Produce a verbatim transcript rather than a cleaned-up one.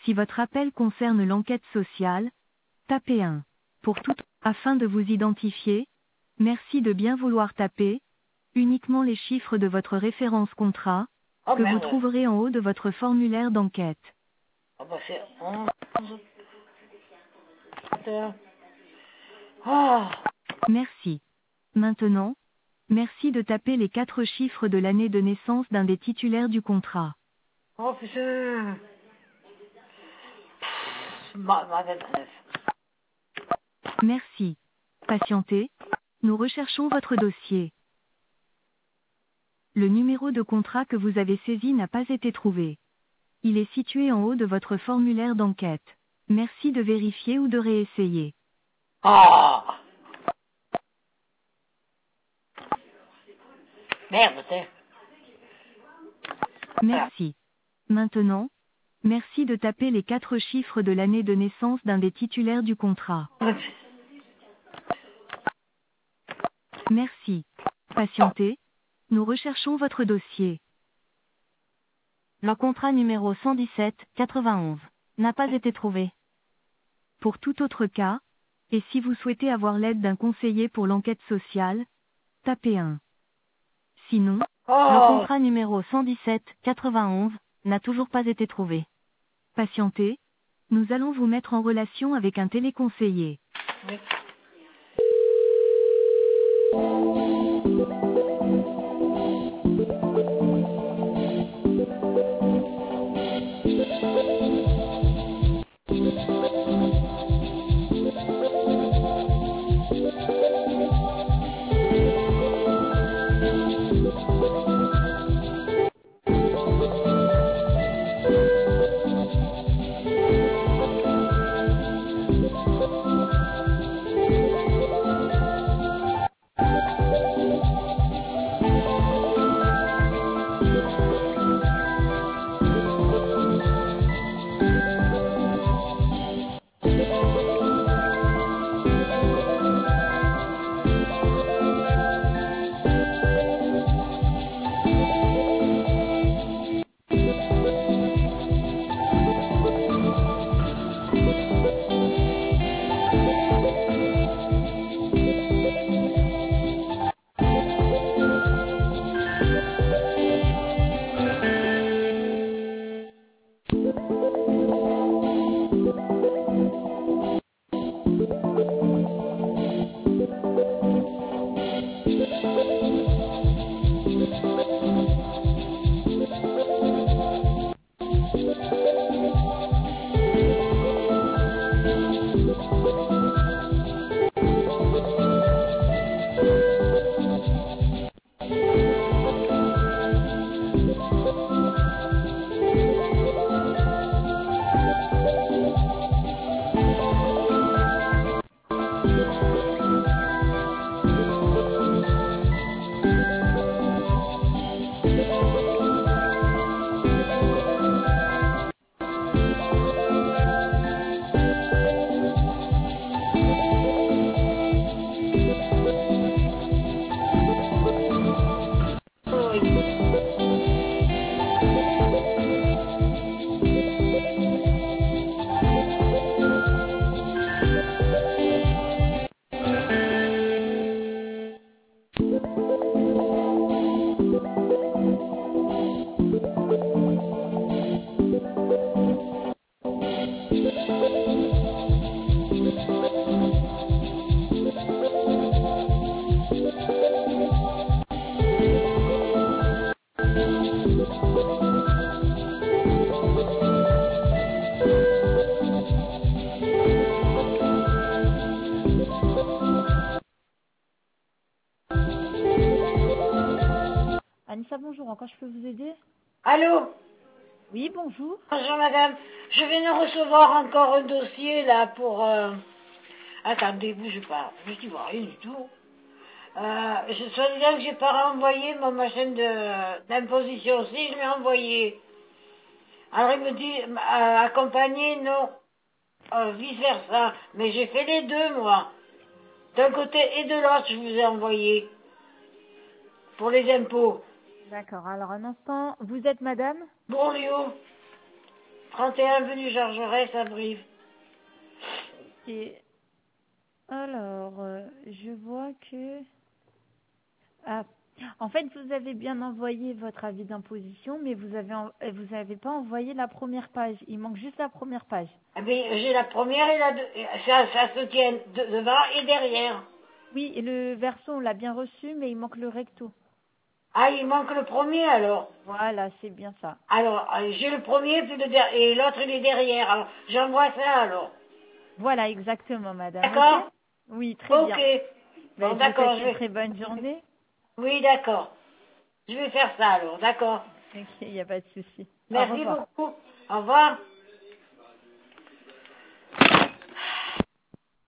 Si votre appel concerne l'enquête sociale, tapez un. Pour tout, afin de vous identifier, merci de bien vouloir taper uniquement les chiffres de votre référence contrat, Oh que vous merde. trouverez en haut de votre formulaire d'enquête. Ah bah c'est onze. Ah. Merci. Maintenant, merci de taper les quatre chiffres de l'année de naissance d'un des titulaires du contrat. Oh putain. Ma, ma vingt-neuf. Merci. Patientez. Nous recherchons votre dossier. Le numéro de contrat que vous avez saisi n'a pas été trouvé. Il est situé en haut de votre formulaire d'enquête. Merci de vérifier ou de réessayer. Ah. Merde, t'es. Merci. Maintenant, merci de taper les quatre chiffres de l'année de naissance d'un des titulaires du contrat. Merci. Patientez. Nous recherchons votre dossier. Le contrat numéro cent dix-sept quatre-vingt-onze n'a pas été trouvé. Pour tout autre cas, et si vous souhaitez avoir l'aide d'un conseiller pour l'enquête sociale, tapez un. Sinon, le Oh. contrat numéro cent dix-sept quatre-vingt-onze n'a toujours pas été trouvé. Patientez. Nous allons vous mettre en relation avec un téléconseiller. Oui. Anissa, bonjour, en quoi je peux vous aider? Allô? Oui, bonjour. Bonjour madame. Je viens de recevoir encore un dossier là pour... Euh... Attendez, bougez pas. Je ne vois rien du tout. Euh, je soi-disant que j'ai pas renvoyé mon machin de d'imposition aussi, je l'ai envoyé. Alors il me dit, euh, accompagné, non, euh, vice versa. Mais j'ai fait les deux, moi. D'un côté et de l'autre, je vous ai envoyé. Pour les impôts. D'accord, alors un instant, vous êtes madame? Bonjour. trente et un avenue Georges Jaurès à Brive. Et alors, euh, je vois que... Ah, en fait, vous avez bien envoyé votre avis d'imposition, mais vous avez en- euh, vous avez pas envoyé la première page. Il manque juste la première page. Ah ben, j'ai la première et la deux. Ça, ça se tient de- devant et derrière. Oui, et le verso, on l'a bien reçu, mais il manque le recto. Ah, il manque le premier alors. Voilà, c'est bien ça. Alors, euh, j'ai le premier puis le der- et l'autre il est derrière. Alors, j'envoie ça alors. Voilà, exactement, madame. Ok? D'accord? Oui, très Ok. bien. Bon, Ben, je vous d'accord, souhaite je une vais. très bonne journée. Oui, d'accord. Je vais faire ça alors, d'accord. Ok, il n'y a pas de souci. Au Merci revoir. beaucoup. Au revoir.